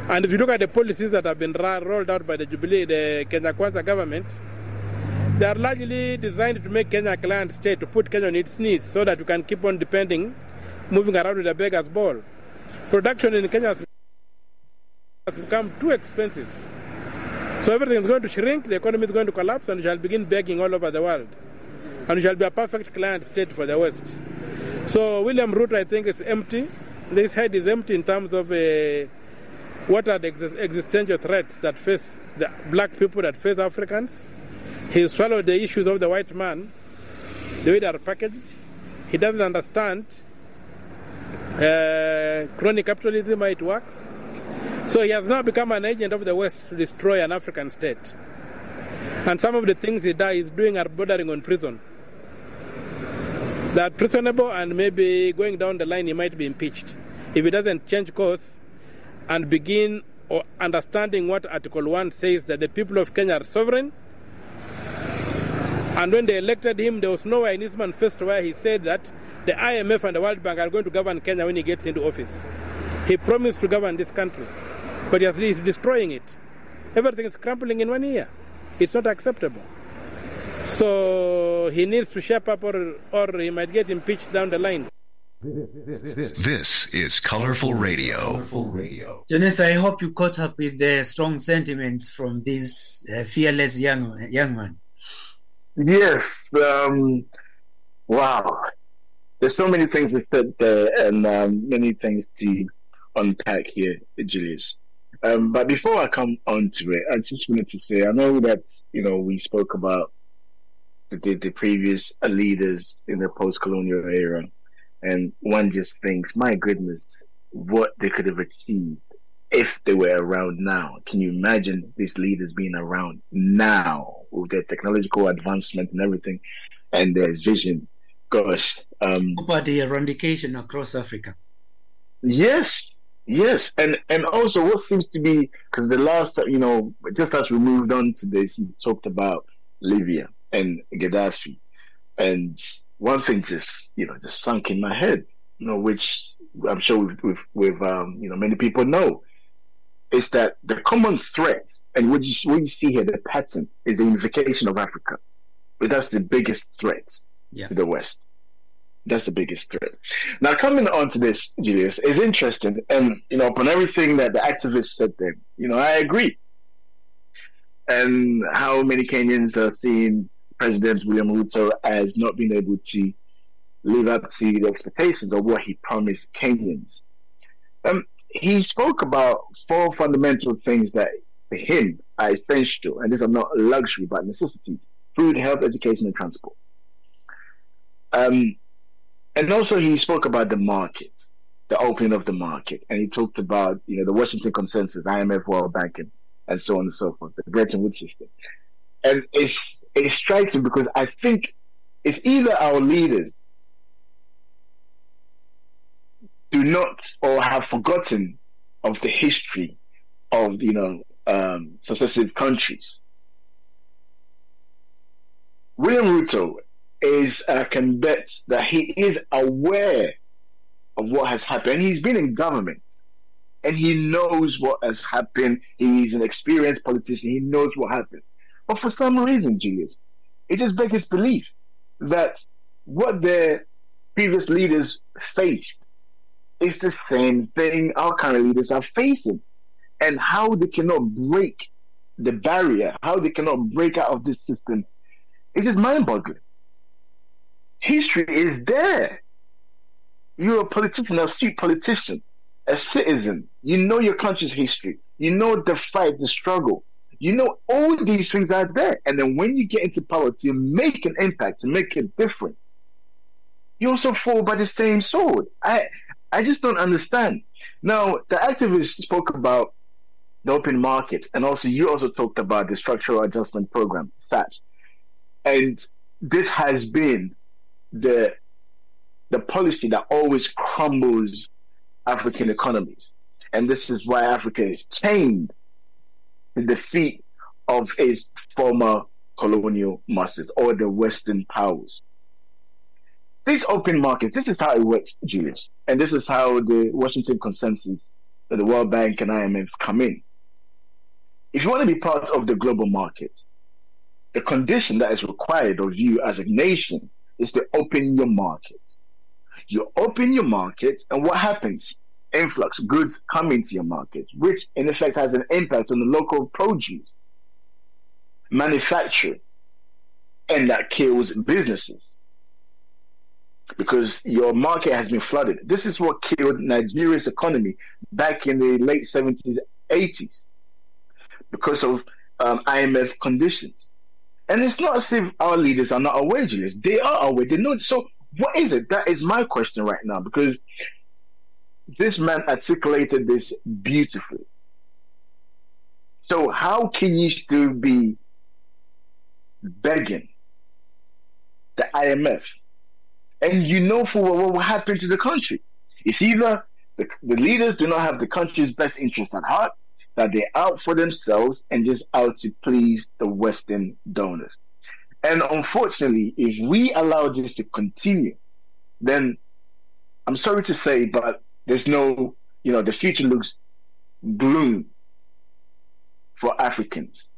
Speaker 14: And if you look at the policies that have been ra- rolled out by the Jubilee, the Kenya Kwanza government, they are largely designed to make Kenya a client state, to put Kenya on its knees so that we can keep on depending, moving around with a beggar's ball. Production in Kenya has become too expensive. So everything is going to shrink, the economy is going to collapse, and we shall begin begging all over the world. And we shall be a perfect client state for the West. So William Ruto, I think, is empty. This head is empty in terms of uh, what are the ex- existential threats that face the black people, that face Africans. He swallowed the issues of the white man, the way they are packaged. He doesn't understand uh, crony capitalism, how it works. So he has now become an agent of the West to destroy an African state. And some of the things he does, is doing are bordering on treason. They are treasonable, and maybe going down the line he might be impeached if he doesn't change course and begin or understanding what Article one says, that the people of Kenya are sovereign. And when they elected him, there was nowhere in his manifesto where he said that the I M F and the World Bank are going to govern Kenya when he gets into office. He promised to govern this country, but he's destroying it. Everything is crumbling in one year. It's not acceptable. So he needs to shape up, or, or he might get impeached down the line.
Speaker 2: This is Colorful Radio.
Speaker 8: Jonas, I hope you caught up with the strong sentiments from this uh, fearless young young man.
Speaker 9: Yes. Um, wow. There's so many things we said there, and um, many things to unpack here, Julius. Um, but before I come on to it, I just wanted to say, I know that, you know, we spoke about the, the previous leaders in the post-colonial era, and one just thinks, my goodness, what they could have achieved if they were around now. Can you imagine these leaders being around now with their technological advancement and everything, and their vision? Gosh. Um,
Speaker 8: Poverty eradication across Africa.
Speaker 9: Yes, yes. And and also what seems to be, because the last, you know, just as we moved on to this, you talked about Libya and Gaddafi. And one thing just, you know, just sunk in my head, you know, which I'm sure with, with, with um, you know, many people know, is that the common threat, and what you, what you see here, the pattern, is the unification of Africa. But that's the biggest threat
Speaker 8: yeah.
Speaker 9: to the West. That's the biggest threat. Now, coming on to this, Julius, is interesting. And, you know, upon everything that the activists said there, you know, I agree. And how many Kenyans are seeing President William Ruto as not being able to live up to the expectations of what he promised Kenyans. Um, he spoke about four fundamental things that, for him, are essential. And these are not luxury, but necessities. Food, health, education, and transport. Um, and also he spoke about the market, the opening of the market. And he talked about, you know, the Washington Consensus, I M F, World Bank, and, and so on and so forth, the Bretton Woods system. And it's, it strikes me because I think it's either our leaders do not or have forgotten of the history of, you know, um, successive countries. William Ruto is, I can bet that he is aware of what has happened. He's been in government and he knows what has happened. He's an experienced politician. He knows what happens. But for some reason, Julius, it just begs his belief that what their previous leaders faced is the same thing our current leaders are facing. And how they cannot break the barrier, how they cannot break out of this system, is just mind-boggling. History is there. You're a politician, a astute politician, a citizen. You know your country's history. You know the fight, the struggle. You know all these things are there. And then when you get into power to make an impact, to make a difference, you also fall by the same sword. I I just don't understand. Now, the activists spoke about the open market, and also you also talked about the Structural Adjustment Program, S A P. And this has been the the policy that always crumbles African economies. And this is why Africa is chained to the feet of its former colonial masters or the Western powers. These open markets, this is how it works, Julius. And this is how the Washington Consensus that the World Bank and I M F come in. If you want to be part of the global market, the condition that is required of you as a nation is to open your market. You open your market, and what happens? Influx, goods come into your market, which in effect has an impact on the local produce, manufacturing, and that kills businesses because your market has been flooded. This is what killed Nigeria's economy back in the late seventies, eighties because of um, I M F conditions. And it's not as if our leaders are not aware, Julius. They are aware. They know. So what is it? That is my question right now, because this man articulated this beautifully. So how can you still be begging the I M F, and you know for what will happen to the country? It's either the, the leaders do not have the country's best interest at heart, that they're out for themselves and just out to please the Western donors. And unfortunately, if we allow this to continue, then I'm sorry to say, but there's no, you know, the future looks gloom for Africans.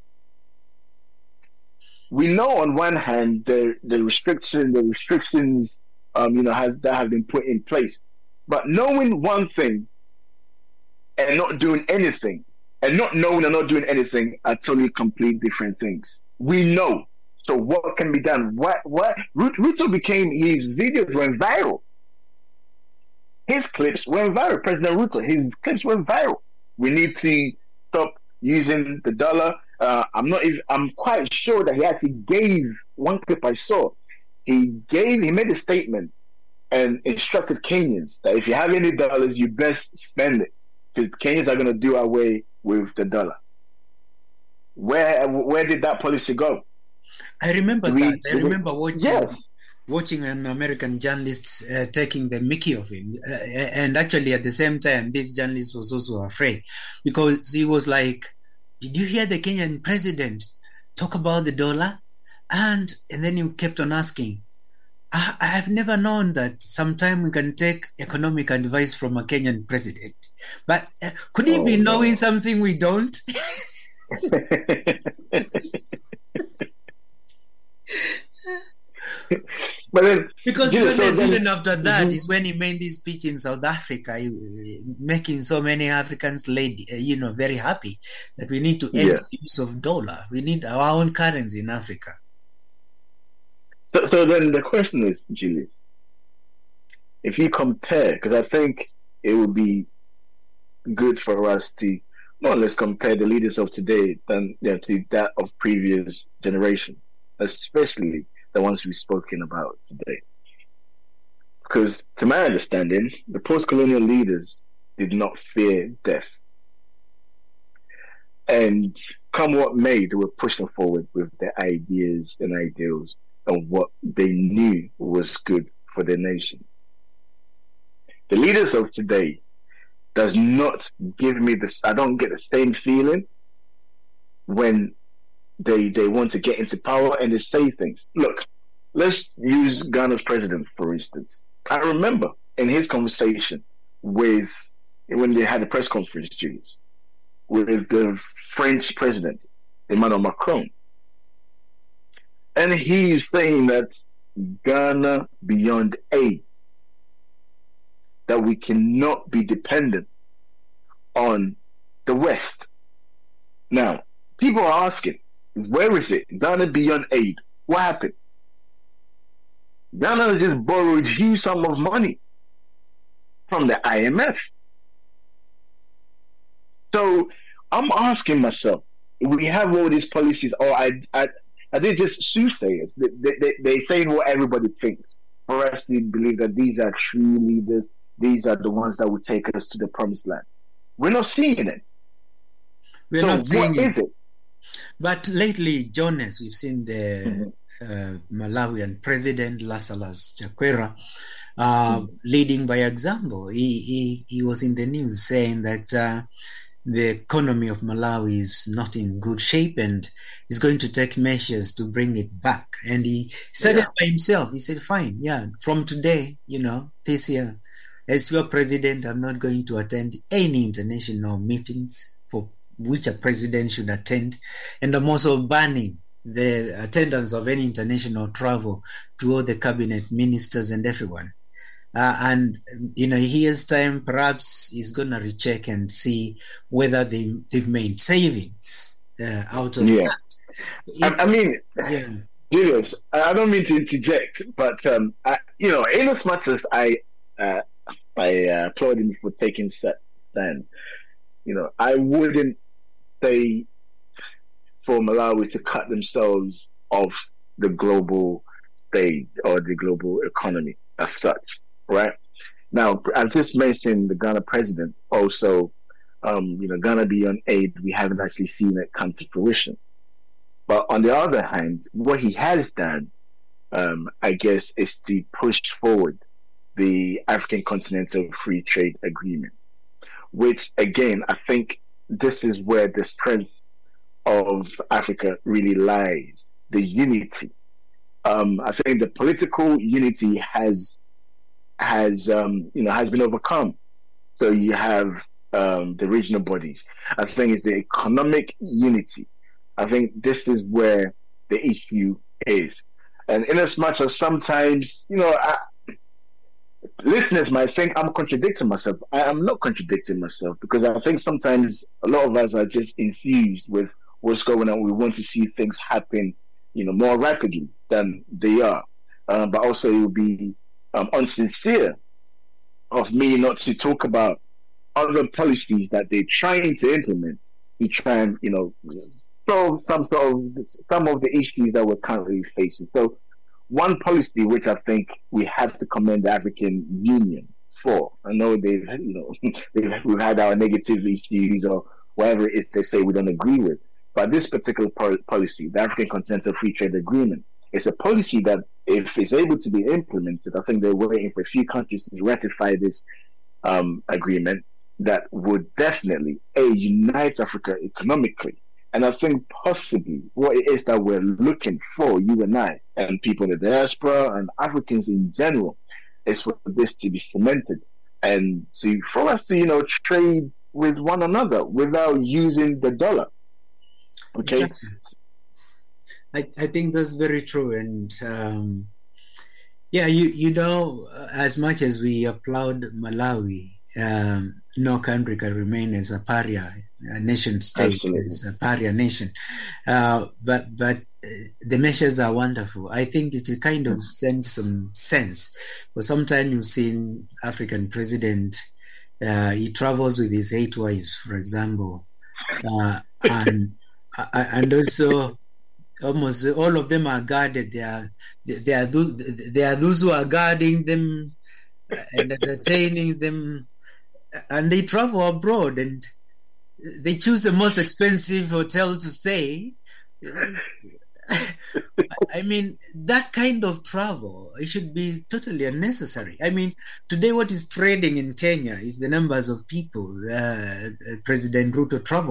Speaker 9: We know on one hand the the restriction, the restrictions, um, you know, has that have been put in place, but knowing one thing and not doing anything, and not knowing and not doing anything are totally complete different things. We know. So what can be done? What what Ruto became, his videos went viral. His clips went viral. President Ruto, his clips went viral. We need to stop using the dollar. Uh, I'm not even, I'm quite sure that he actually gave one clip I saw. He gave, he made a statement and instructed Kenyans that if you have any dollars, you best spend it, because Kenyans are going to do away with the dollar. Where where did that policy go?
Speaker 8: I remember
Speaker 9: we,
Speaker 8: that. I remember watching
Speaker 9: yes.
Speaker 8: watching an American journalist uh, taking the mickey of him, uh, and actually at the same time, this journalist was also afraid because he was like, "Did you hear the Kenyan president talk about the dollar?" And and then he kept on asking, I, I have never known that sometime we can take economic advice from a Kenyan president. But uh, could he oh, be knowing no. something we don't?
Speaker 9: But then,
Speaker 8: because
Speaker 9: yeah,
Speaker 8: so
Speaker 9: then,
Speaker 8: even after that
Speaker 9: mm-hmm.
Speaker 8: is when he made this speech in South Africa, making so many Africans, lady, you know, very happy that we need to end yeah. the use of dollar. We need our own currency in Africa.
Speaker 9: So, so then the question is, Julius, if you compare, because I think it would be good for us to more or less compare the leaders of today than you know, to that of previous generation, especially the ones we've spoken about today. Because to my understanding, the post-colonial leaders did not fear death. And come what may, they were pushing forward with their ideas and ideals and what they knew was good for their nation. The leaders of today does not give me this, I don't get the same feeling when they they want to get into power and they say things. Look, let's use Ghana's president, for instance. I remember in his conversation with, when they had a press conference, Julius, with the French president, Emmanuel Macron. And he's saying that Ghana beyond aid, that we cannot be dependent on the West. Now, people are asking, where is it? Ghana beyond aid. What happened? Ghana just borrowed huge sum of money from the I M F. So I'm asking myself, we have all these policies, or I, I, are they just soothsayers? They, they, they, they're saying what everybody thinks for us to believe that these are true leaders. These are the ones that will take us to the promised land. We're not seeing it.
Speaker 8: We're
Speaker 9: so
Speaker 8: not seeing
Speaker 9: what
Speaker 8: it.
Speaker 9: Is it?
Speaker 8: But lately, Jonas, we've seen the mm-hmm. uh, Malawian president, Lazarus Chakwera, uh, mm-hmm. leading by example. He, he he was in the news saying that uh, the economy of Malawi is not in good shape and is going to take measures to bring it back. And he said yeah. it by himself. He said, fine, yeah, from today, you know, this year, as your president, I'm not going to attend any international meetings for which a president should attend. And I'm also banning the attendance of any international travel to all the cabinet ministers and everyone. Uh, and in a year's time, perhaps he's going to recheck and see whether they, they've made savings uh, out of
Speaker 9: yeah.
Speaker 8: that.
Speaker 9: I, I mean,
Speaker 8: yeah.
Speaker 9: Julius, I don't mean to interject, but um, I, you know, in as much as I uh, I uh, applaud him for taking stand, you know, I wouldn't say for Malawi to cut themselves off the global stage or the global economy as such. Right now, I've just mentioned the Ghana president. Also, um, you know, Ghana beyond aid, we haven't actually seen it come to fruition. But on the other hand, what he has done, um, I guess, is to push forward the African Continental Free Trade Agreement, which, again, I think this is where the strength of Africa really lies: the unity. Um, I think the political unity has. has um, you know has been overcome. So you have um, the regional bodies. I think it's the economic unity. I think this is where the issue is. And in as much as sometimes, you know, I, listeners might think I'm contradicting myself. I am not contradicting myself, because I think sometimes a lot of us are just infused with what's going on. We want to see things happen, you know, more rapidly than they are. Um, but also it will be Um, unsincere of me not to talk about other policies that they're trying to implement to try and, you know, solve some sort of some of the issues that we're currently facing. So, one policy which I think we have to commend the African Union for. I know they've, you know, they've, we've had our negative issues or whatever it is they say we don't agree with, but this particular policy, the African Continental Free Trade Agreement, it's a policy that, if it's able to be implemented, I think they're waiting for a few countries to ratify this um, agreement that would definitely a unite Africa economically. And I think possibly what it is that we're looking for, you and I, and people in the diaspora and Africans in general, is for this to be cemented and to for us to, you know, trade with one another without using the dollar. Okay.
Speaker 8: Exactly. I, I think that's very true. And um, yeah, you, you know, as much as we applaud Malawi, um, no country can remain as a pariah, a nation state, Absolutely. as a pariah nation. Uh, but but uh, the measures are wonderful. I think it kind of sends some sense. But sometimes you've seen African president, uh, he travels with his eight wives, for example, uh, and and also. Almost all of them are guarded. They are, they are, they are those who are guarding them and entertaining them, and they travel abroad and they choose the most expensive hotel to stay. I mean, that kind of travel, it should be totally unnecessary. I mean, today what is trading in Kenya is the numbers of people uh, President Ruto travels.